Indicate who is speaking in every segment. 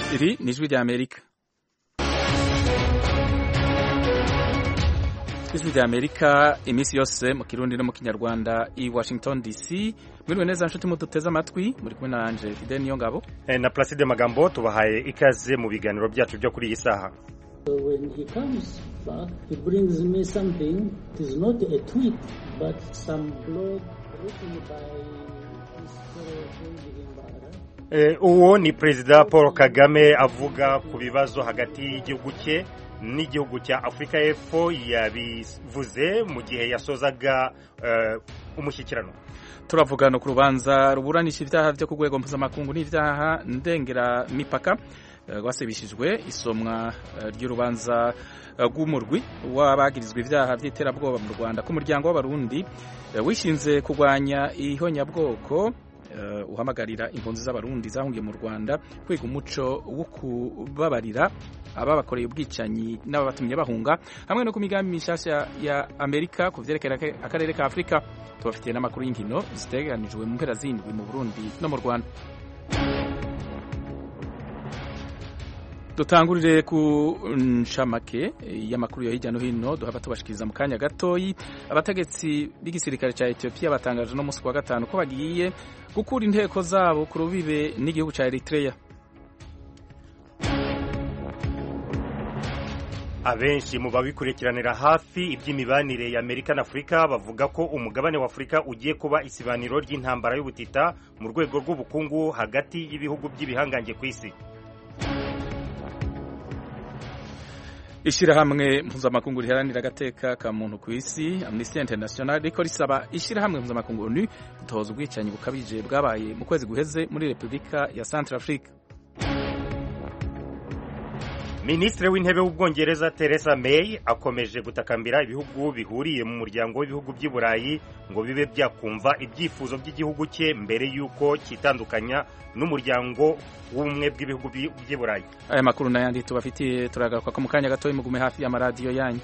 Speaker 1: Iri ni ijwi rya Amerika. Ijwi rya Amerika iminsi yose mu Kirundi no mu Kinyarwanda i Washington DC. Mwiriwe neza nshuti muduteze amatwi, muri kumwe na Angel Fidel Niyongabo
Speaker 2: na Placide Magambo. Tubahaye ikaze mu biganiro byacu byo kuri iyi saha.
Speaker 3: When he comes back, he brings me something. It is not a tweet, but some blog written by his
Speaker 2: uwo ni Perezida Paul Kagame avuga ku bibazo hagati y'igihugu cye n'igihugu cya Afrika y'Epfo, yabivuze mu gihe yasozaga umushyikirano.
Speaker 1: Turavuga no ku rubanza ruburanisha ibyaha byo ku rwego mpuzamakungu n'ibyaha ndengera mipaka rwasebishijwe isomwa ry'urubanza rw'umurwi w'abagirizwa ibyaha by'iterabwoba mu Rwanda ku muryango w'abarundi wishinze kurwanya ihonyabwoko uhamagarira impunzi z'abarundi zahungiye mu Rwanda kwiga umuco wo kubabarira ababakoreye ubwicanyi n'ababatumye bahunga, hamwe no ku migambi mishasha ya Amerika ku vyerekeye akarere ka Afrika. Tubafitiye n'amakuru y'inkino ziteganijwe mu mpera z'indwi mu Burundi no mu Rwanda. Dutangurire ku nshamake y'amakuru yo hirya no hino duhava tubashikiriza mu kanya gatoyi. Abategetsi b'igisirikare ca Ethiopia batangaje no musi wa gatanu ko bagiye gukura inteko zabo ku rubibe n'igihugu ca Eritrea.
Speaker 2: Abenshi mu babikurikiranira hafi iby'imibanire ya Amerika na Afrika bavuga ko umugabane wa Afrika ugiye kuba isibaniro ry'intambara y'ubutita mu rwego rw'ubukungu hagati y'ibihugu by'ibihangange ku isi.
Speaker 1: Ishirahamwe mpuzamakungu riharanira agateka ka muntu ku isi Amnesty International riko risaba ishirahamwe mpuzamakungu ONU gutoza ubwicanyi bukabije bwabaye mu kwezi guheze muri Republika ya Centrafrique.
Speaker 2: Minisitiri w'intebe w'Ubwongereza Theresa May akomeje gutakambira ibihugu bihuriye mu muryango w'ibihugu by'i Burayi ngo bibe byakumva ibyifuzo by'igihugu cye mbere y'uko kitandukanya n'umuryango w'ubumwe bw'ibihugu by'i Burayi.
Speaker 1: Aya makuru n'ayandi tubafitiye turagaruka ko mu kanya gatoyi, mugume hafi y'amaradiyo yanyu.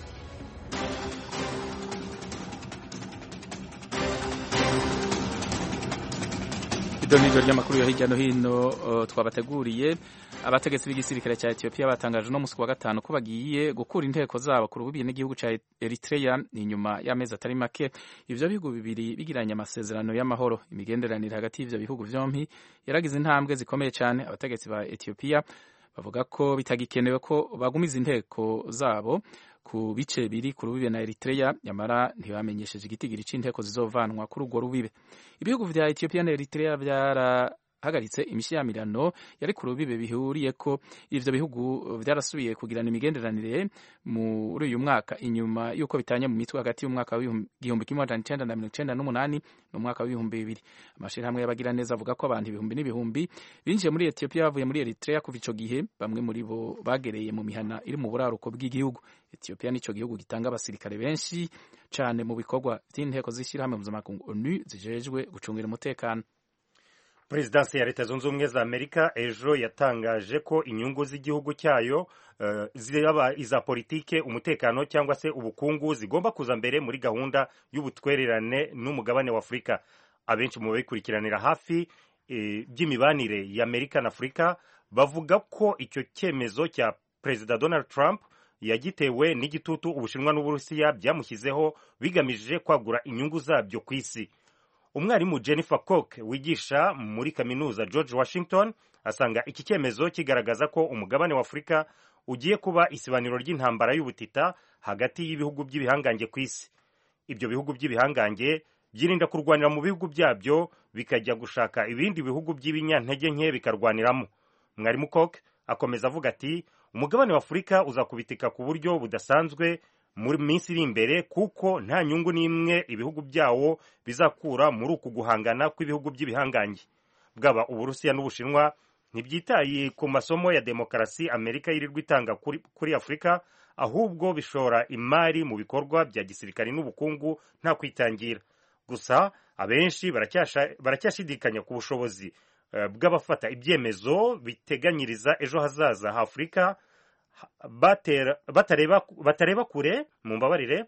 Speaker 1: Idonido ry'amakuru yo hirya no hino twabateguriye. Abategetsi b'igisirikare cya Ethiopia batangaje no musi wa gatanu ko bagiye gukura inteko zabo ku rubibi n'igihugu cya Eritrea inyuma y'amezi atari make ivyo bihugu bibiri bigiranye amasezerano y'amahoro. Imigenderanire hagati y'ivyo bihugu vyompi yaragize intambwe zikomeye cyane. Abategetsi ba Ethiopia bavuga ko bitagikenewe ko bagumiza inteko zabo ku bice biri ku rubibe na Eritrea, nyamara ntibamenyesheje igitigiri c'inteko zizovanwa kuri urwo rubibe. Ibihugu vya Ethiopia na Eritrea hagaritse imishyiramirano yari ku rubibe bihuriye ko ivyo bihugu vyarasubiye kugirana imigenderanire muri uyu mwaka inyuma yuko bitanye mu mitwe hagati y'umwaka w'igihumbi kimwe amajana icenda na mirongo icenda n'umunani n'umwaka w'ibihumbi bibiri. Amashirahamwe y'abagira neza avuga ko abantu ibihumbi n'ibihumbi binjiye muri Ethiopia bavuye muri Eritrea kuva ico gihe, bamwe muri bo bagereye mu mihana iri mu buraruko bw'igihugu. Ethiopia nico gihugu gitanga abasirikare benshi cane mu bikorwa vy'inteko z'ishirahamwe mpuzamakungu ONU zijejwe gucungira umutekano.
Speaker 2: Prezidansi ya Leta Zunze Ubumwe za Amerika ejo yatangaje ko inyungu z'igihugu cyayo ziraba iza politike, umutekano cyangwa se ubukungu zigomba kuza mbere muri gahunda y'ubutwererane n'umugabane wa Afrika. Abenshi mu babikurikiranira hafi by'imibanire ya Amerika na Afrika bavuga ko icyo cyemezo cya Perezida Donald Trump yagitewe n'igitutu Ubushinwa n'Uburusiya byamushyizeho bigamije kwagura inyungu zabyo ku isi. Umwarimu Jennifer Cook wigisha muri kaminuza George Washington asanga iki cyemezo kigaragaza ko umugabane wa Afrika ugiye kuba isibaniro ry'intambara y'ubutita hagati y'ibihugu by'ibihangange ku isi. Ibyo bihugu by'ibihangange byirinda kurwanira mu bihugu byabyo bikajya gushaka ibindi bihugu by'ibinyantege nke bikarwaniramo. Mwarimu Cook akomeza avuga ati umugabane wa Afrika uzakubitika ku buryo budasanzwe muri minsi iri imbere, kuko nta nyungu n'imwe ibihugu byawo bizakura muri uku guhangana kw'ibihugu by'ibihangange. Bwaba Uburusiya n'Ubushinwa ntibyitaye ku masomo ya demokarasi Amerika yirirwa itanga kuri Afrika, ahubwo bishora imari mu bikorwa bya gisirikare n'ubukungu nta kwitangira. Gusa abenshi baracyashidikanya ku bushobozi bw'abafata ibyemezo biteganyiriza ejo hazaza ha Afrika batareba kure mu mbabarire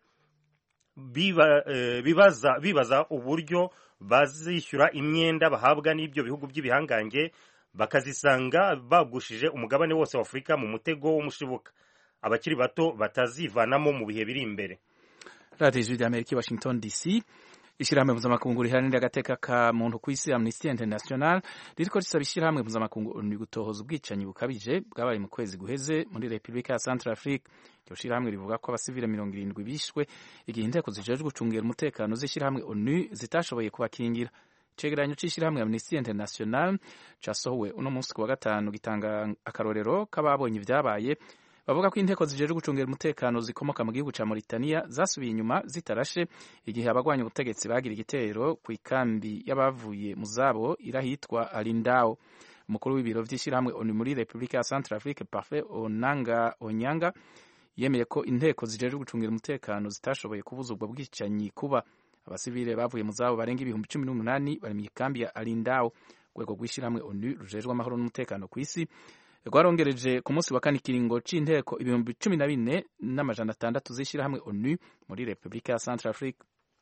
Speaker 2: bibaza uburyo bazishyura imyenda bahabwa n'ibyo bihugu by'ibihangange bakazisanga bagushije umugabane wose wa Afurika mu mutego w'umushibuka abakiri bato batazivanamo mu bihe biri imbere.
Speaker 1: Radio Ijwi ry'Amerika, Washington DC. Ishirahamwe mpuzamakungu riharanira agateka ka muntu ku isi Amnesty International ririko risaba ishirahamwe mpuzamakungu ni gutohoza ubwicanyi bukabije bwabaye mu kwezi guheze muri Republika ya Centrafrique. Iryo shirahamwe rivuga ko abasivile 70 bishwe igihe inteko zijejwe gucungera umutekano z'ishirahamwe ONU zitashoboye kubakingira. Icegeranyo c'ishirahamwe Amnesty International casohowe uno munsi ku wa gatanu gitanga akarorero k'ababonye ivyabaye, bavuga ko inteko zijejwe gucungera umutekano zikomoka mu gihugu ca Mauritania zasubiye inyuma zitarashe igihe abagwanya ubutegetsi bagira igitero ku ikambi y'abavuye mu zabo irahitwa Alindao. Umukuru w'ibiro vy'ishirahamwe ONU muri Republika ya Centrafrique Parfait Onyanga yemeye ko inteko zijejwe gucungera umutekano zitashoboye kubuza ubwo bwicanyi kuba. Abasivile bavuye mu zabo barenga 18,000 bari mu ikambi ya Alindao. Urwego rw'ishirahamwe ONU rujejwe amahoro n'umutekano ku isi rwarongereje ku munsi wa kane ikiringo c'inteko 14,600 z'ishirahamwe ONU muri Republika ya Centrafrique.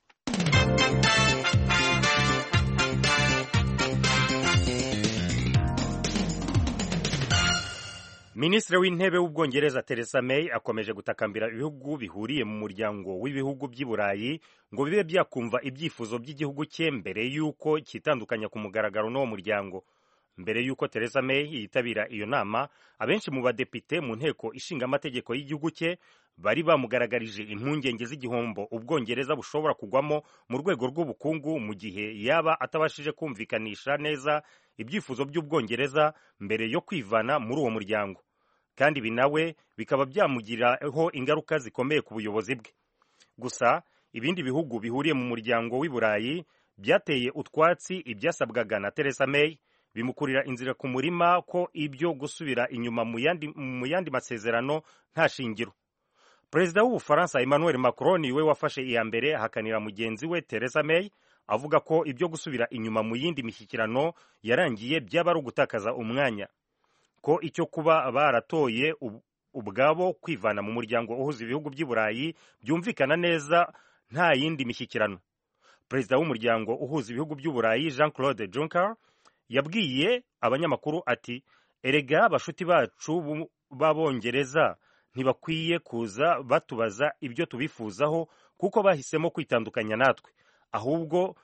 Speaker 2: Minisitiri w'intebe w'Ubwongereza Theresa May akomeje gutakambira ibihugu bihuriye mu muryango w'ibihugu by'i Burayi ngo bibe byakumva ibyifuzo by'igihugu cye mbere y'uko kitandukanya ku mugaragaro n'uwo muryango. Mbere y'uko Theresa May yitabira iyo nama, abenshi mu badepite mu nteko ishinga amategeko y'igihugu cye bari bamugaragarije impungenge z'igihombo Ubwongereza bushobora kugwamo mu rwego rw'ubukungu mu gihe yaba atabashije kumvikanisha neza ibyifuzo by'Ubwongereza mbere yo kwivana muri uwo muryango, kandi ibi nawe bikaba byamugiraho ingaruka zikomeye ku buyobozi bwe. Gusa ibindi bihugu bihuriye mu muryango w'i Burayi byateye utwatsi ibyasabwaga na Theresa May, bimukurira inzira ku murima ko ibyo gusubira inyuma mu yandi masezerano nta shingiro. Perezida w'Ubufaransa Emmanuel Macron niwe wafashe iya mbere ahakanira mugenzi we Theresa May, avuga ko ibyo gusubira inyuma mu yindi mishyikirano yarangiye byaba ari ugutakaza umwanya, ko icyo kuba baratoye ubwabo kwivana mu muryango uhuza ibihugu by'i Burayi byumvikana neza nta yindi mishyikirano. Perezida w'umuryango uhuza ibihugu by'u Burayi Jean-Claude Juncker yabwiye abanyamakuru ati, erega bashuti bacu b'Abongereza ntibakwiye kuza batubaza ibyo tubifuzaho kuko bahisemo kwitandukanya natwe, ahubwo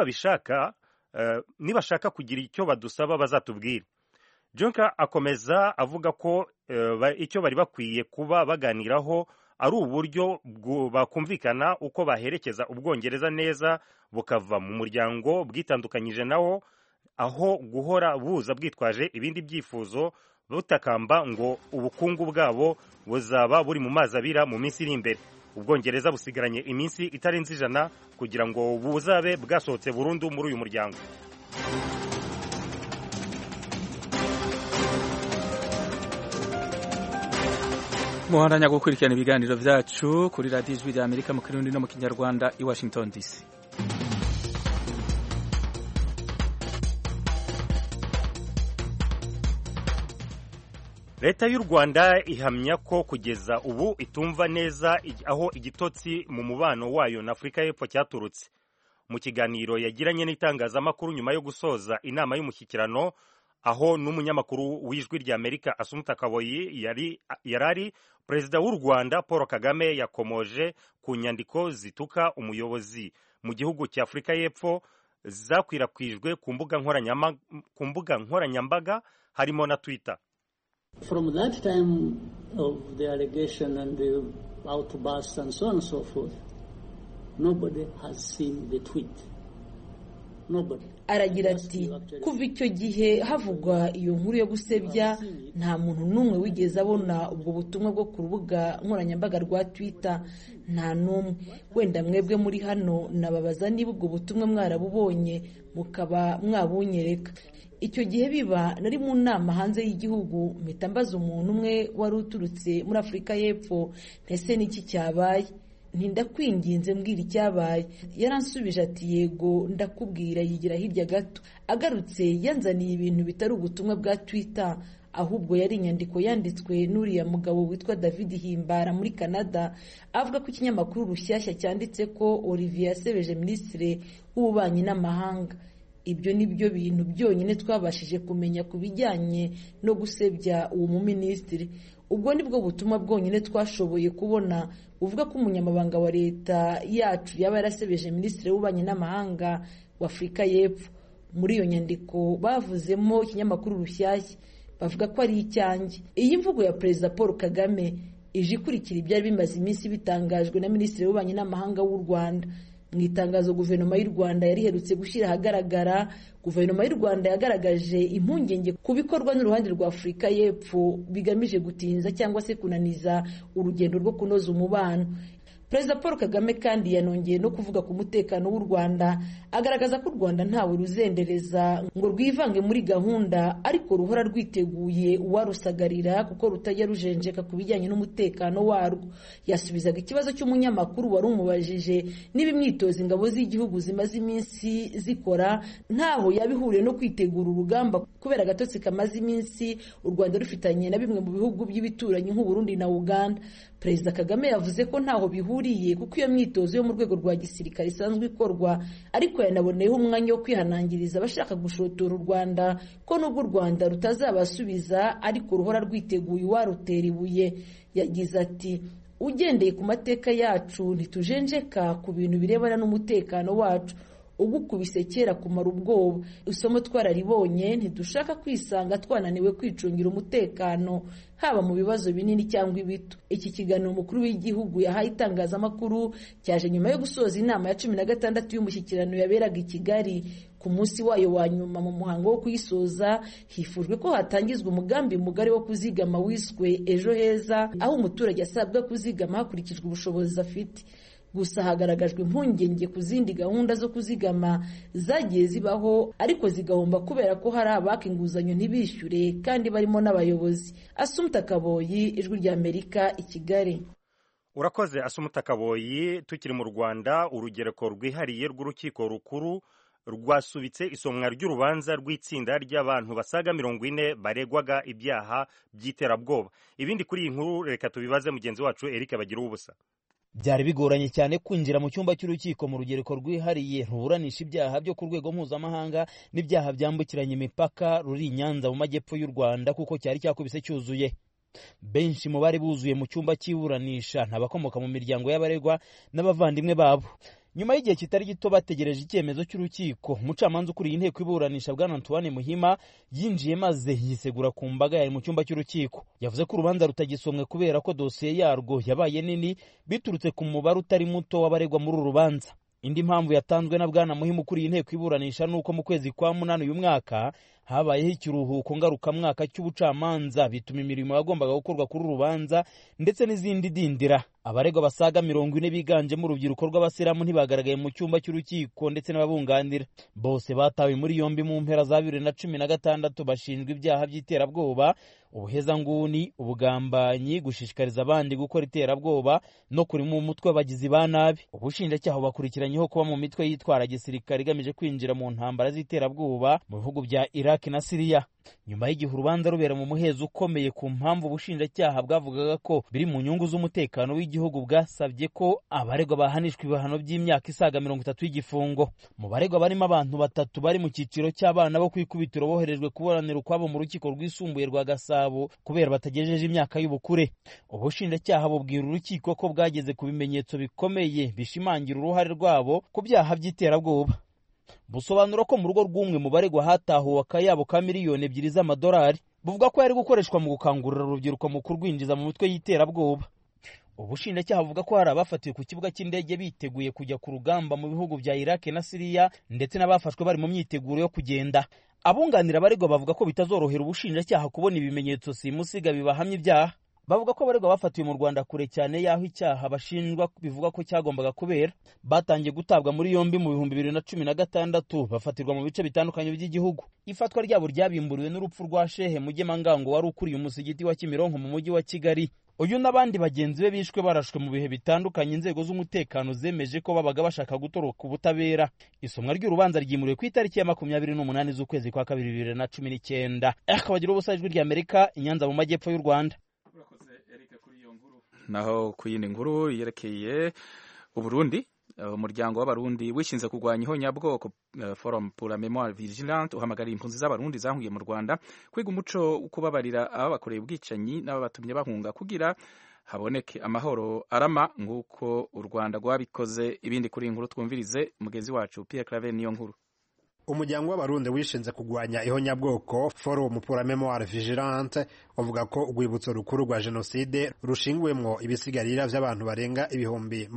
Speaker 2: nibashaka kugira icyo badusaba bazatubwira. Juncker akomeza avuga ko icyo bari bakwiye kuba baganiraho ari uburyo bakumvikana uko baherekeza Ubwongereza neza bukava mu muryango bwitandukanyije nawo, aho guhora buza bwitwaje ibindi byifuzo butakamba ngo ubukungu bwabo buzaba buri mu mazi abira mu minsi iri imbere. Ubwongereza busigaranye iminsi itarenze 100 kugira ngo buzabe bwasohotse burundu muri uyu muryango.
Speaker 1: Muhandanya gukurikirana ibiganiro vyacu kuri Radio Ijwi ry'Amerika mu Kirundi no mu Kinyarwanda i Washington DC.
Speaker 2: Leta y'u Rwanda ihamya ko kugeza ubu itumva neza aho igitotsi mu mubano wayo na Afurika y'Epfo cyaturutse. Mu kiganiro yagiranye n'itangazamakuru nyuma yo gusoza inama y'umushyikirano, aho n'umunyamakuru w'Ijwi ry'Amerika Assumpta Kaboyi yarari, Perezida w'u Rwanda Paul Kagame yakomoje ku nyandiko zituka umuyobozi mu gihugu cya Afurika y'Epfo zakwirakwijwe ku mbuga nkoranyambaga harimo na Twitter.
Speaker 3: From that time of the allegation and the outbursts and so on and so forth, nobody has seen the tweet. Nobody.
Speaker 4: Aragira ati, kuva icyo gihe havugwa iyo nkuru yo gusebya, nta muntu n'umwe wigeze abona ubwo butumwa bwo ku rubuga nkoranyambaga rwa Twitter, nta n'umwe. Wenda mwebwe muri hano nababaza niba ubwo butumwa mwarabubonye mukaba mwabunyereka. Icyo gihe biba nari mu nama hanze y'igihugu, mpita mbaza umuntu umwe wari uturutse muri Afurika y'Epfo, ntese niki cyabaye? Ntindakwinginze mbwira icyabaye. Yaransubije ati yego ndakubwira, yigira hirya gato. Agarutse yanzaniye ibintu bitari ubutumwa bwa Twitter, ahubwo yari inyandiko yanditswe n'uriya mugabo witwa David Himbara muri Canada, avuga ko ikinyamakuru Rushyashya cyanditse ko Olivier Sebeje, Minisitiri w'Ububanyi n'Amahanga. ibyo ni byo bintu byonyine twabashije kumenya ku bijyanye no gusebya uwo muminisitiri. Ubwo ni bwo butumwa bwonyine twashoboye kubona buvuga ko umunyamabanga wa leta yacu yaba yarasebeje minisitiri w'ububanyi n'amahanga wa Afurika y'Epfo. Muri iyo nyandiko bavuzemo ikinyamakuru Rushyashya bavuga ko ari icyanjye. Iyi mvugo ya Perezida Paul Kagame ije ikurikira ibyari bimaze iminsi bitangajwe na minisitiri w'ububanyi n'amahanga w'u Rwanda. Mu itangazo guverinoma y'u Rwanda yari iherutse gushyira ahagaragara, guverinoma y'u Rwanda yagaragaje impungenge ku bikorwa n'uruhande rwa Afurika y'Epfo bigamije gutinza cyangwa se kunaniza urugendo rwo kunoza umubano. Perezida Paul Kagame kandi yanongeye no kuvuga ku mutekano w'u Rwanda, agaragaza ko u Rwanda ntawe ruzendereza ngo rwivange muri gahunda, ariko ruhora rwiteguye uwarusagarira kuko rutajya rujenjeka ku bijyanye n'umutekano warwo. Yasubizaga ikibazo cy'umunyamakuru wari umubajije niba imyitozo ingabo z'igihugu zimaze iminsi zikora ntaho yabihuriye no kwitegura urugamba kubera agatotsi kamaze iminsi u Rwanda rufitanye na bimwe mu bihugu by'ibituranyi nk'u Burundi na Uganda. Perezida Kagame yavuze ko ntaho bihuriye kuko iyo myitozo yo mu rwego rwa gisirikare isanzwe ikorwa, ariko yanaboneyeho umwanya wo kwihanangiriza abashaka gushotora u Rwanda ko nubwo u Rwanda rutazabasubiza ariko ruhora rwiteguye uwarutera ibuye. Yagize ati, ugendeye ku mateka yacu ntitujenjeka ku bintu birebana n'umutekano wacu, ugukubise kera kumara ubwoba. Isomo twararibonye, ntidushaka kwisanga twananiwe kwicungira umutekano haba mu bibazo binini cyangwa ibito. Iki kiganiro umukuru w'igihugu yahaye itangazamakuru cyaje nyuma yo gusoza inama ya 16 y'umushyikirano yaberaga i Kigali. Ku munsi wayo wa nyuma mu muhango wo kuyisoza hifujwe ko hatangizwa umugambi mugari wo kuzigama wiswe Ejo Heza, aho umuturage asabwa kuzigama hakurikijwe ubushobozi afite. Gusa hagaragajwe impungenge ku zindi gahunda zo kuzigama zagiye zibaho ariko zigahomba kubera ko hari abaka inguzanyo ntibishyure kandi barimo n'abayobozi. Asumta Kaboyi, Ijwi rya Amerika, i Kigali.
Speaker 2: Urakoze Asumta Kaboyi. Tukiri mu Rwanda, urugereko rwihariye rw'urukiko rukuru rwasubitse isomwa ry'urubanza rw'itsinda ry'abantu basaga 40 baregwaga ibyaha by'iterabwoba. Ibindi kuri iyi nkuru reka tubibaze mugenzi wacu Eric Bagiruwubusa.
Speaker 5: Byari bigoranye cyane kwinjira mu cyumba cy'urukiko mu rugereko rwihariye ruburanisha ibyaha byo ku rwego mpuzamahanga n'ibyaha byambukiranya imipaka ruri i Nyanza mu majyepfo y'u Rwanda kuko cyari cyakubise cyuzuye. Benshi mu bari buzuye mu cyumba cy'iburanisha n'abakomoka mu miryango y'abaregwa n'abavandimwe babo. Nyuma y'igihe kitari gito bategereje icyemezo cy'urukiko, umucamanza ukuriye inteko iburanisha Bwana Antoine Muhima yinjiye maze yisegura ku mbaga yari mu cyumba cy'urukiko. Yavuze ko urubanza rutagisomwe kubera ko dosiye yarwo yabaye nini biturutse ku mubare utari muto w'abaregwa muri uru rubanza. Indi mpamvu yatanzwe na Bwana Muhima ukuriye inteko iburanisha nuko mu kwezi kwa 8 uyu mwaka habayeho ikiruhuko ngarukamwaka cy'ubucamanza bituma imirimo yagombaga gukorwa kuri urubanza ndetse n'izindi dindira. Abaregwa basaga 40 biganjemo urubyiruko rw'abasilamu ntibagaragaye mu cyumba cy'urukiko ndetse n'ababunganira. Bose batawe muri yombi mu mpera za 2016 bashinjwa ibyaha by'iterabwoba, ubuhezanguni, ubugambanyi, gushishikariza abandi gukora iterabwoba no kurima umutwe w'abagizi ba nabi. Ubushinjacyaha bakurikiranyeho kuba mu mitwe yitwara gisirikare igamije kwinjira mu ntambara z'iterabwoba mu bihugu bya Iraq na Syria. Nyuma y'igihe urubanza rubera mu muhezo ukomeye ku mpamvu ubushinjacyaha bwavugaga ko biri mu nyungu z'umutekano w'igihugu, bwasabye ko abaregwa bahanishwa ibihano by'imyaka isaga 30 y'igifungo. Mu baregwa barimo abantu 3 bari mu cyiciro cy'abana bo kwikubitiro boherejwe kuburanira ukwabo mu rukiko rwisumbuye rwa Gasabo kubera batagejeje imyaka y'ubukure. Ubushinjacyaha bubwira urukiko ko bwageze ku bimenyetso bikomeye bishimangira uruhare rwabo ku byaha by'iterabwoba. Busobanura ko mu rugo rw'umwe mu baregwa hatahuwe akayabo ka miliyoni 2 z'amadolari, buvuga ko yari gukoreshwa mu gukangurira urubyiruko mu kurwinjiza mu mitwe y'iterabwoba. Ubushinjacyaha buvuga ko hari abafatiwe ku kibuga cy'indege biteguye kujya ku rugamba mu bihugu bya Iraq na Syria ndetse n'abafashwe bari mu myiteguro yo kugenda. Abunganira abaregwa bavuga ko bitazorohera ubushinjacyaha kubona ibimenyetso simusiga bibahamya ibyaha. Bavuga ko abaregwa bafatiwe mu Rwanda kure cyane yaho icyaha bashinjwa bivuga ko cyagombaga kubera. Batangiye gutabwa muri yombi mu 2016 bafatirwa mu bice bitandukanye by'igihugu. Ifatwa ryabo ryabimburiwe n'urupfu rwa Shehe Mugemangango wari ukuriye umusigiti wa Kimironko mu mujyi wa Kigali. Uyu n'abandi bagenzi be bishwe barashwe mu bihe bitandukanye. Inzego z'umutekano zemeje ko babaga bashaka gutoroka ubutabera. Isomwa ry'urubanza ryimuriwe ku itariki ya 28 z'ukwezi kwa 2019. Akabagira ubusa Ijwi rya Amerika, i Nyanza mu majyepfo y'u Rwanda.
Speaker 1: Naho ku yindi nkuru yerekeye Uburundi, umuryango w'abarundi wishinze kurwanya ihonyabwoko Forum pour la Mémoire Vigilante uhamagariye impunzi z'abarundi zahungiye mu Rwanda kwiga umuco wo kubabarira ababakoreye ubwicanyi n'ababatumye bahunga kugira haboneke amahoro arama nk'uko u Rwanda rwabikoze. Ibindi kuri inkuru twumvirize mugenzi wacu Pierre Claver niyo nkuru.
Speaker 6: Umuryango w'abarundi wishinze kugwanya ihonyabwoko Forum pour la Mémoire Vigilante uvuga ko urwibutso rukuru rwa jenoside rushingwemwo ibisigarira vy'abantu barenga ibihumbi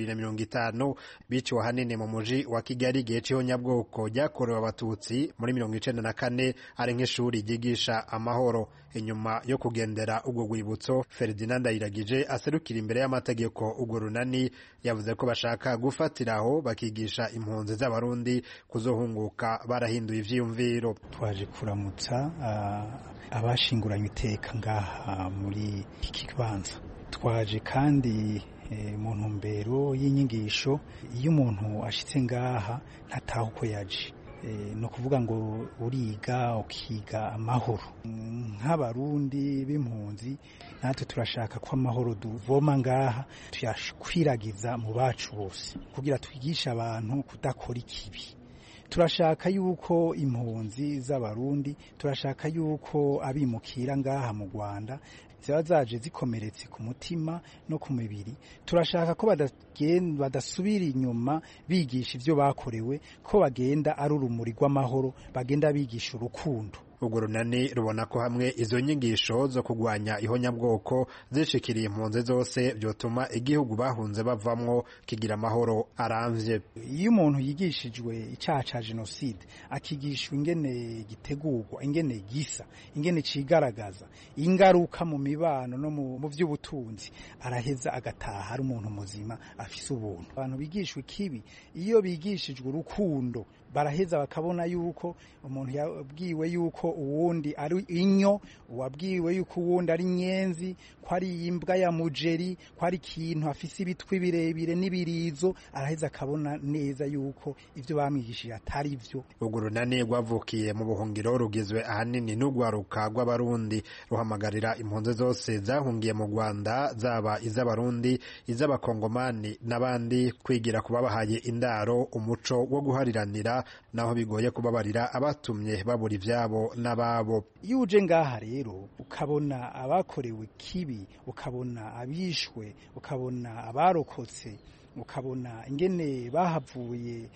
Speaker 6: 250 biciwe hanini mu muji wa Kigali igihe c'ihonyabwoko ryakorewe abatutsi muri 1994 ari nk'ishuri ryigisha amahoro. Inyuma yo kugendera urwo rwibutso, Ferdinand Ndayiragije aserukira imbere y'amategeko urwo runani yavuze ko bashaka gufatiraho bakigisha impunzi z'abarundi kuzohunguka barahinduye ivyiyumviro.
Speaker 7: Twaje kuramutsa abashinguranywe iteka ngaha muri iki kibanza. Twaje kandi mu ntumbero y'inyigisho iyo umuntu ashitse ngaha ntataha uko yaje. No kuvuga ngo uriga ukiga amahoro. Nk'abarundi b'impunzi natwe turashaka ko amahoro duvoma ngaha tuyashwiragiza mu bacu bose kugira twigisha abantu kudakora ikibi. Turashaka yuko impunzi z'abarundi, turashaka yuko abimukira ngaha mu Rwanda ziba zaje zikomeretse ku mutima no ku mibiri. Turashaka ko badasubira inyuma bigisha ivyo bakorewe, ko bagenda ari urumuri rw'amahoro, bagenda bigisha urukundo.
Speaker 6: Urwo runani rubona ko hamwe izo nyigisho zo kugwanya ihonyabwoko zishikiriye impunzi zose vyotuma igihugu bahunze bavamwo kigira amahoro aramvye.
Speaker 7: Iyo umuntu yigishijwe icaha ca jenoside akigishwa ingene gitegurwa, ingene gisa, ingene cigaragaza, ingaruka mu mibano no mu vy'ubutunzi, araheza agataha ari umuntu muzima afise ubuntu. Abantu bigishwe ikibi iyo bigishijwe urukundo baraheza bakabona yuko umuntu yabwiwe yuko uwundi ari inyo, wabwiwe yuko uwundi ari nyenzi, ko ari imbwa ya mujeri, ko ari ikintu afise ibitwi birebire n'ibirizo, araheza akabona neza yuko ivyo bamwigishije atari vyo.
Speaker 6: Urwo runani rwavukiye mu buhungiro rugizwe ahanini n'urwaruka rw'abarundi ruhamagarira impunzi zose zahungiye mu Rwanda zaba iz'abarundi, iz'abakongomani n'abandi kwigira kubabahaye indaro umuco wo guhariranira naho bigoye kubabarira abatumye babura ivyabo n'ababo.
Speaker 7: Iyo uje ngaha rero ukabona abakorewe kibi, ukabona abishwe, ukabona abarokotse, ukabona ingene bahavuye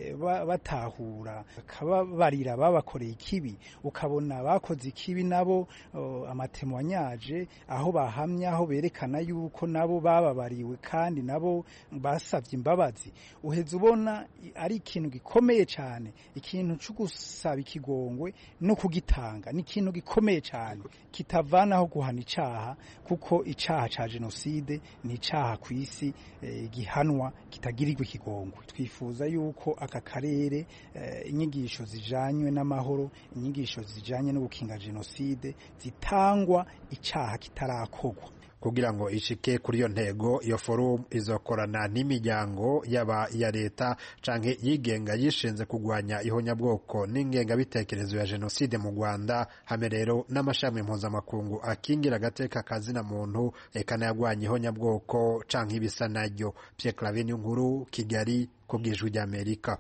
Speaker 7: batahura akababarira babakoreye ikibi, ukabona bakoze ikibi nabo amatemwanyaje aho bahamya, aho berekana yuko nabo bababariwe kandi nabo basavye imbabazi, uheze ubona ari ikintu gikomeye cyane. Ikintu cyo gusaba ikigongwe no kugitanga ni ikintu gikomeye cyane kitavanaho guhana icaha, kuko icaha ca jenoside ni icaha ku isi gihanwa kitagirirwa ikigongwe. Twifuza yuko aka karere inyigisho zijanywe n'amahoro, inyigisho zijanye no gukinga jenoside zitangwa icaha kitarakorwa.
Speaker 6: Kugira ngo ishike kuri iyo ntego, iyo forum izokorana n'imiryango yaba ya leta canke yigenga yishinze kugwanya ihonyabwoko n'ingenga bitekerezo ya jenoside mu Rwanda, hamwe rero n'amashami mpuzamakungu akingira agateka kazina muntu ekana yagwanya ihonyabwoko canke ibisa naryo. Pierre Claver nkuru, Kigali, kubw'Ijwi ry'Amerika.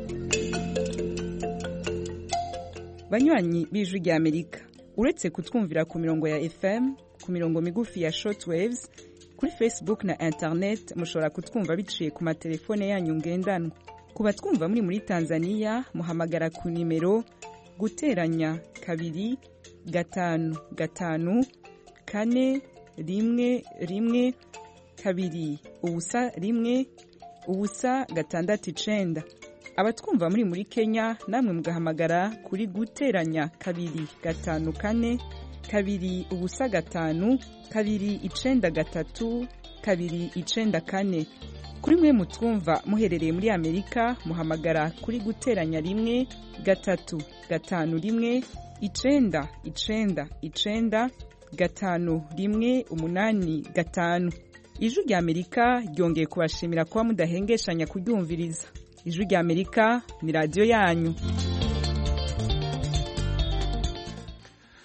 Speaker 8: Banywanyi b'Ijwi ry'Amerika, uretse kutwumvira ku mirongo ya FM, ku mirongo migufi ya shortwaves, kuri Facebook na internet mushobora kutwumva biciye ku matelefone yanyu ngendanwa. Kuba twumva muri Tanzania muhamagara ku nimero guteranya 2 5 5 4 1 1 2 ubusa 1 ubusa 6 Abatwumva muri Kenya namwe mugahamagara kuri guteranya 2 5 4 2 ubusa 5 2 9 3 2 9 4. Kuri mwe mutwumva muherereye muri Amerika muhamagara kuri guteranya 1 3 5 1 9 9 9 5 1 8 5. Ijwi rya Amerika ryongeye kubashimira kuba mudahengeshanya kuryumviriza. Ijwi rya Amerika ni radio yanyu.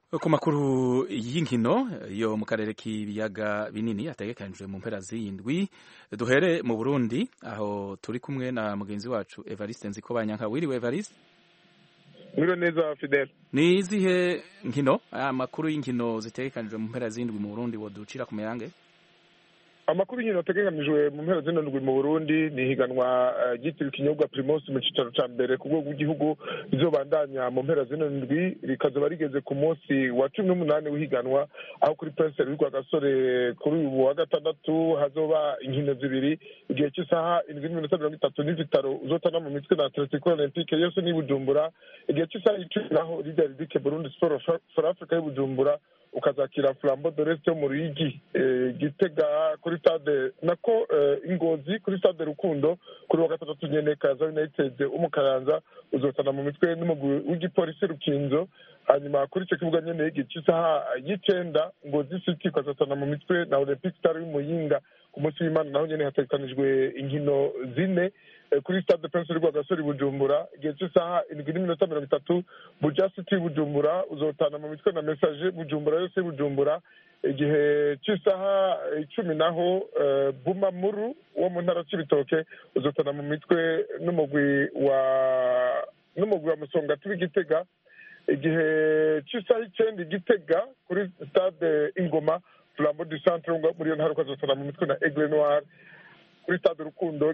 Speaker 1: ku makuru y'inkino yo mu karere k'ibiyaga binini ategekanijwe mu mpera z'indwi duhere mu Burundi aho turi kumwe na mugenzi wacu Evariste Nzikobanyanka. Wiriwe Evariste?
Speaker 9: Mwiriwe neza Fidel.
Speaker 1: Ni izihe nkino amakuru y'inkino zitegekanijwe mu mpera z'indwi mu Burundi woducira ku meyange?
Speaker 9: Amakuru y'inkino ategekanijwe mu mpera z'indwi mu Burundi ni higanwa ryitiriwe ikinyobwa Primus mu cicaro ca mbere ku rwego rw'igihugu rizobandanya mu mpera z'indwi rikazoba rigeze ku munsi wa 18 w'ihiganwa aho kuri Prince Louis Rwagasore kuri ubu wa gatandatu hazoba inkino zibiri igihe cy'isaha 7:30 n'ivitaro uzotana mu mitwe na Atletico Olympique yose ni Bujumbura igihe cy'isaha 10 naho Leader Dick Burundi Sport for Africa y'u Bujumbura ukazakira Flambeau de l'Est mu Ruyigi Gitega kuri stade nako Ingozi kuri stade Rukundo kuri wa gatandatu nyene Kaza United umukaranza uzotana mu mitwe n'umugwi w'igipolisi Rukinzo hanyuma kuri icyo kibuga nyene y'igisaha y'icenda Ngozi City ukazotana mu mitwe na Olympic Star y'Umuyinga ku munsi w'Imana naho nyene hategekanijwe inkino zine kuri stade Prince Rwagasore Bujumbura igihe cy'isaha 7:30 Buja City Bujumbura uzotana mu mitwe na Message Bujumbura yose Bujumbura igihe cy'isaha 10 naho Bumamuru wo mu ntara y'Ibitoke uzotana mu mitwe n'umugwi wa Musongati w'Igitega igihe cy'isaha 9 Gitega kuri stade Ingoma Flambeau du Centre muri ntara ukazotana mu mitwe na Aigle Noir kuri stade Rukundo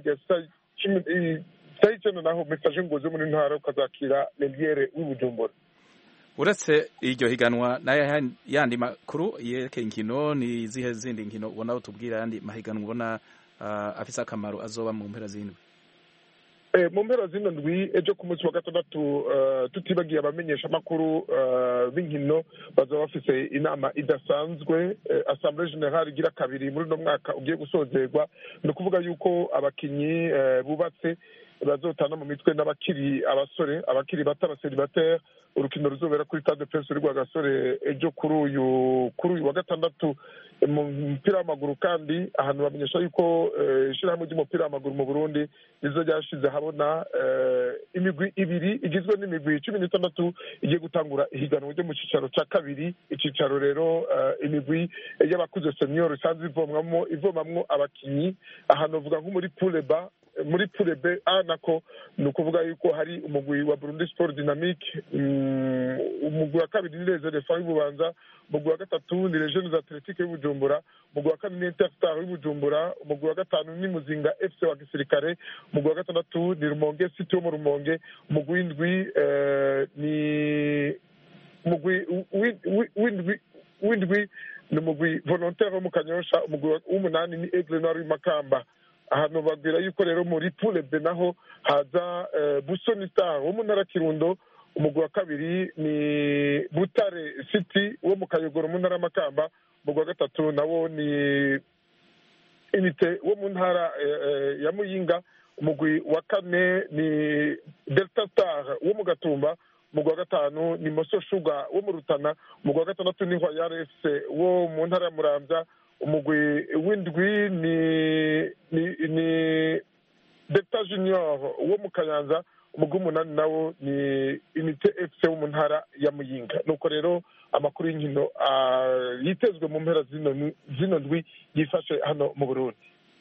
Speaker 9: sayiceno naho Message Ngozi muri ntara ukazakira Leliere w'Ibujumbura.
Speaker 1: Uretse iryo higanwa na yandi makuru yerekeye inkino ni izihe zindi nkino ubona utubwira yandi mahiganwa ubona afise akamaro azoba mu mpera z'indwi?
Speaker 9: Mu mpera z'indwi ejo ku munsi wa gatandatu tutibagiye abamenyesha amakuru b'inkino bazaba bafise inama idasanzwe Assemblée Générale igira kabiri muri no mwaka ugiye gusozerwa no kuvuga yuko abakinyi bubatse bazotana mu mitwe n'abakiri bato abaseribateri urukino ruzobera kuri stade Prince Rwagasore ejo kuri uyu wa gatandatu mu mupira w'amaguru kandi ahantu bamenyesha yuko ishirahamwe ry'umupira w'amaguru mu Burundi nizo ryashize habona imigwi ibiri igizwe n'imigwi 16 igiye gutangura ihiganwa ryo mu cicaro ca kabiri icicaro rero imigwi y'abakuze senior isanzwe ivomamwo abakinyi ahantu uvuga nko muri poule B nako ni ukuvuga yuko hari umugwi wa Burundi Sport Dynamique umugwi wa kabiri ni Les Elephants y'Ububanza umugwi wa gatatu ni Les Jeunes Athletiques y'Ubujumbura umugwi wa kane ni Interstar y'Ubujumbura umugwi wa gatanu ni Muzinga FC wa gisirikare umugwi wa gatandatu ni Rumonge City wo mu Rumonge umugwi w'indwi ni umugwi w'indwi ni umugwi Volontaire wo mu Kanyosha umugwi w'umunani ni Aigle Noir y'Makamba. Ahantu babwira yuko rero muri poule B naho haza Busoni Star wo mu ntara Kirundo umugwi wa kabiri ni Butare City wo mu Kayogoro mu ntara Makamba umugwi wa gatatu nawo ni Unité wo mu ntara ya Muyinga umugwi wa kane ni Delta Star wo mu Gatumba umugwi wa gatanu ni Moso Sugar wo mu Rutana umugwi wa gatandatu ni Royal FC wo mu ntara ya Muramvya umugwi w'indwi ni Delta Junior wo mu Kayanza umugwi w'umunani nawo ni Unité FC wo mu ntara ya Muyinga. Nuko rero amakuru y'inkino yitezwe mu mpera zino ndwi yifashe hano mu Burundi.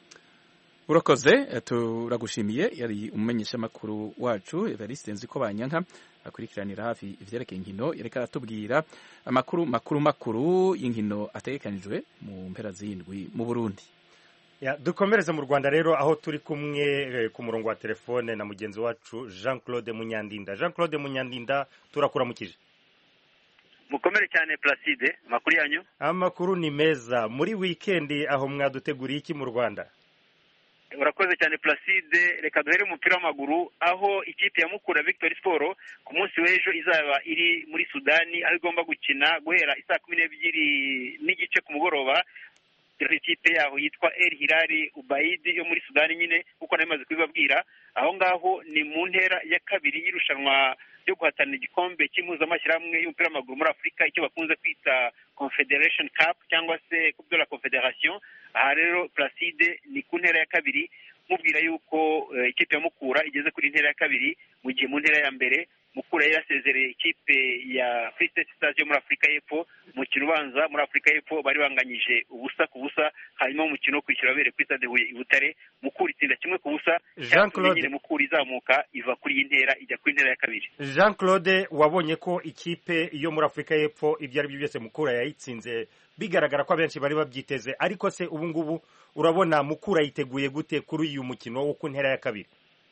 Speaker 1: Urakoze turagushimiye yari umumenyesha makuru wacu Evariste Nzikobanyanka akurikiranira hafi ivyerekeye inkino yereka aratubwira amakuru makuru y'inkino ategekanijwe mu mpera z'indwi mu Burundi.
Speaker 2: Dukomereze mu Rwanda rero aho turi kumwe ku murongo wa telefone na mugenzi wacu Jean-Claude Munyandinda. Jean-Claude Munyandinda turakuramukije.
Speaker 10: Mukomere cyane Placide, makuru yanyu?
Speaker 2: Amakuru ni meza. Muri weekend aho mwaduteguriye iki mu Rwanda?
Speaker 10: Urakoze cyane Placide, reka duhere umupira w'amaguru aho ikipe ya Mukura Victory Sport ku munsi w'ejo izaba iri muri Sudani aho igomba gukina guhera isaa 12 n'igice ku mugoroba. Ikipe yaho yitwa El Hilal Ubaid yo muri Sudani nyine uko namaze kubibabwira aho ngaho ni mu ntera ya kabiri y'irushanwa ryo guhatanira igikombe cy'impuzamashyirahamwe y'umupira w'amaguru muri Afurika icyo bakunze kwita Confederation Cup cyangwa se Coupe de la Confederation. Aha rero Placide ni ku ntera ya kabiri mubwira yuko ikipe ya Mukura igeze kuri ntera ya kabiri mu gihe mu ntera ya mbere Mukura yari yasezereye ikipe ya Free State Stars yo muri Afurika y'Epfo. Umukino ubanza muri Afurika y'Epfo bari banganyije 1-1, hanyuma umukino wo kwishyura wabereye kuri stade Huye i Butare. Mukura itsinda 1-0.
Speaker 2: Jean Claude,
Speaker 10: Mukura izamuka iva kuri iyi ntera ijya kuri intera ya kabiri.
Speaker 2: Jean Claude, wabonye ko ikipe yo muri Afurika y'Epfo ibyo ari byo byose Mukura yayitsinze, bigaragara ko abenshi bari babyiteze, ariko se ubu ngubu urabona Mukura yiteguye gute kuri uyu mukino wo ku ntera ya kabiri?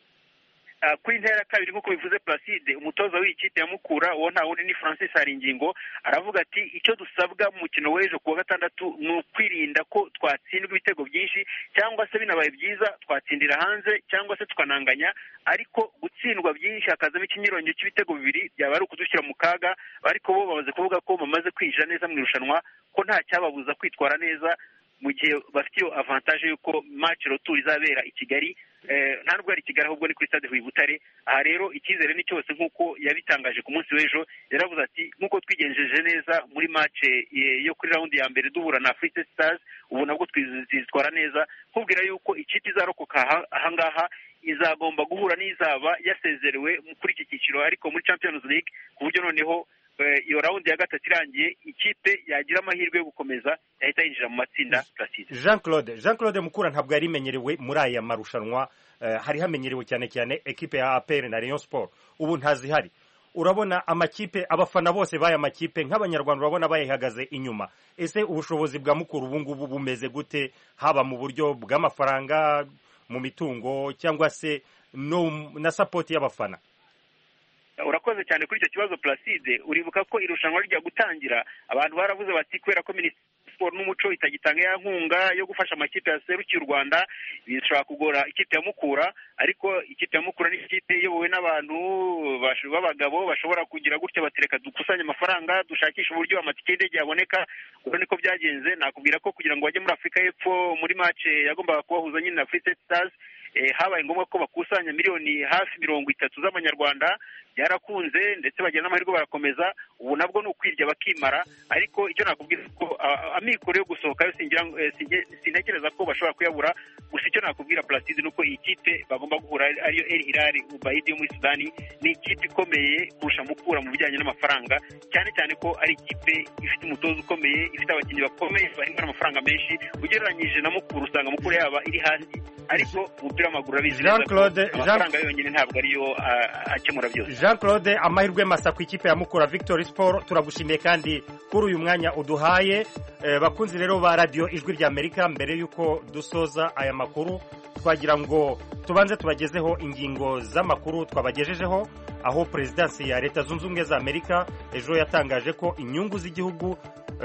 Speaker 10: Kuri intera ya kabiri nk'uko bivuze Placide, umutoza w'ikipe ya Mukura uwo nta wundi ni Francis Haringingo, aravuga ati icyo dusabwa mu mukino w'ejo kuwa gatandatu ni ukwirinda ko twatsindwa ibitego byinshi, cyangwa se binabaye byiza twatsindira hanze cyangwa se tukananganya, ariko gutsindwa byinshi hakazamo ikinyironyo cy'ibitego bibiri byaba ari ukudushyira mu kaga. Ariko bo bamaze kuvuga ko bamaze kwinjira neza mu irushanwa, ko nta cyababuza kwitwara neza mu gihe bafite iyo avantage y'uko match retour izabera i Kigali. Nta nubwo ari Kigali ahubwo ni kuri stade Huye Butare. Aha rero icyizere ni cyose nk'uko yabitangaje ku munsi w'ejo, yaravuze ati nk'uko twigenjeje neza muri match yo kuri round ya mbere duhura na Free State Stars, ubu nabwo twizitwara neza, kubwira yuko ikipe izarokoka ahangaha izagomba guhura n'izaba yasezerewe kuri iki cyiciro ariko muri Champions League, ku buryo noneho iyo round ya gatatu irangiye ikipe yagira amahirwe yo gukomeza yahita yinjira mu matsinda.
Speaker 2: Jean Claude, Mukura ntabwo yari imenyerewe muri aya marushanwa, hari hamenyerewe cyane cyane ekipe ya APR na Rayon Sport, ubu ntazihari. Urabona amakipe, abafana bose baya makipe nk'abanyarwanda urabona bayihagaze inyuma. Ese ubushobozi bwa Mukura ubu ngubu bumeze gute, haba mu buryo bw'amafaranga, mu mitungo, cyangwa se na support y'abafana?
Speaker 10: Urakoze cyane kuri icyo kibazo Placide. Uribuka ko irushanwa rijya gutangira abantu baravuze bati kubera ko Minisiteri Sport n'umuco itagitanga ya nkunga yo gufasha amakipe yaserukiye u Rwanda bishobora kugora ikipe ya Mukura, ariko ikipe ya Mukura ni ikipe iyobowe n'abantu b'abagabo bashobora kugira gutya batereka dukusanya amafaranga dushakisha uburyo amatike y'indege yaboneka. Ubwo niko byagenze. Nakubwira ko kugira ngo bajye muri Afurika y'Epfo muri match yagombaga kubahuza nyine na Free State Stars, habaye ngombwa ko bakusanya miliyoni hafi 30 z'amanyarwanda. Byarakunze ndetse bagira n'amahirwe barakomeza. Ubu nabwo ni ukwirya bakimara, ariko icyo nakubwira ko amikoro yo gusohoka yo sintekereza ko bashobora kuyabura. Gusa icyo nakubwira Placide nuko iyi kipe bagomba guhura ariyo El Hilal Ubaid yo muri Sudani ni ikipe ikomeye kurusha Mukura mu bijyanye n'amafaranga, cyane cyane ko ari ikipe ifite umutoza ukomeye, ifite abakinnyi bakomeye bahembwa amafaranga menshi. Ugereranyije na Mukura usanga Mukura yaba iri hasi, ariko umupira w'amaguru urabizi neza ko amafaranga yonyine ntabwo ariyo akemura byose.
Speaker 2: Jean Claude, amahirwe masa ku ikipe ya Mukura Victory Sport, turagushimiye kandi kuri uyu mwanya uduhaye. Bakunzi rero ba radio Ijwi rya Amerika, mbere yuko dusoza aya makuru twagira ngo tubanze tubagezeho ingingo z'amakuru twabagejejeho, aho Presidency ya Leta Zunze Ubumwe za Amerika ejo yatangaje ko inyungu z'igihugu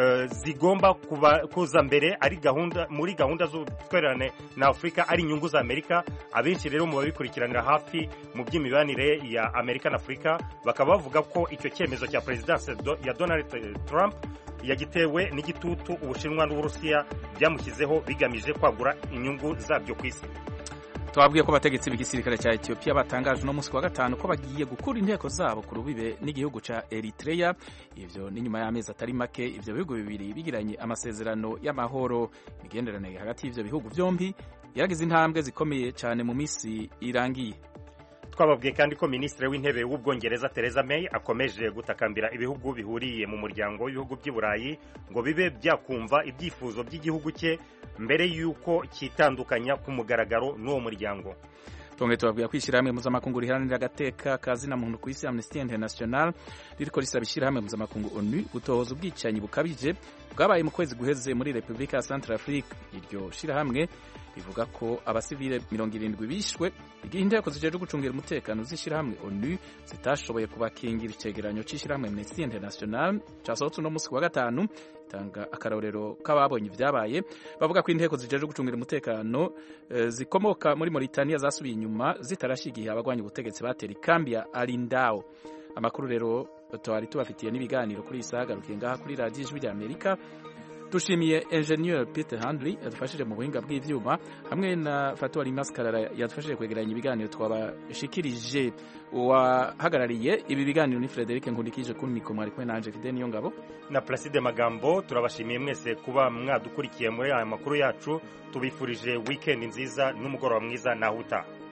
Speaker 2: zigomba kuza mbere ari muri gahunda z'ubutwererane na Afurika ari inyungu za Amerika. Abenshi rero mu babikurikiranira hafi mu by'imibanire ya Amerika na Afurika bakaba bavuga ko icyo cyemezo cya Presidency ya Donald Trump yagitewe n'igitutu Ubushinwa n'Uburusiya byamushyizeho bigamije kwagura inyungu zabyo ku isi.
Speaker 1: Twabwiye ko abategetsi b'igisirikare cya Ethiopia batangaje no munsi wa gatanu ko bagiye gukura inteko zabo ku rubibe n'igihugu ca Eritrea. Ivyo ni nyuma y'amezi atari make ivyo bihugu bibiri bigiranye amasezerano y'amahoro. Imigenderanire hagati y'ivyo bihugu byombi yaragize intambwe zikomeye cyane mu misi irangiye.
Speaker 2: Twababwiye kandi ko Minisitiri w'Intebe w'Ubwongereza Theresa May akomeje gutakambira ibihugu bihuriye mu muryango w'ibihugu by'i Burayi ngo bibe byakumva ibyifuzo by'igihugu cye mbere y'uko kitandukanya ku mugaragaro n'uwo muryango.
Speaker 1: Twongeye tubabwira ko ishyirahamwe mpuzamakungu riharanira agateka ka zina muntu ku isi Amnesty International ririko risaba ishyirahamwe mpuzamakungu ONU gutohoza ubwicanyi bukabije bwabaye mu kwezi guheze muri Repubulika ya Centrafrique. Iryo shyirahamwe rivuga ko abasivile 70 bishwe igihe inteko zijeje gucungira umutekano z'ishyirahamwe ONU zitashoboye kubakingira. Icegeranyo c'ishyirahamwe Amnesty International casohotse no munsi wa gatanu tanga akarorero k'ababonye ibyabaye, bavuga ko inteko zijeje gucungira umutekano zikomoka muri Mauritania zasubiye inyuma zitarashigiye abagwanya ubutegetsi batera ikambi ya Alindao. Amakuru rero twari tubafitiye n'ibiganiro kuri isagarukiye ngaha kuri Radio Ijwi rya Amerika. Dushimiye Engineer Peter Handley yadufashije mu buhinga bw'ivyuma hamwe na Fatwari Maskarara yadufashije kwegeranya ibiganiro twabashikirije. Wahagarariye ibi biganiro ni Frederic Nkundikije kuri mikoro mwari kumwe na Angel Fidel Niyongabo
Speaker 2: na Placide Magambo. Turabashimiye mwese kuba mwadukurikiye muri aya makuru yacu. Tubifurije weekend nziza n'umugoroba mwiza na huta.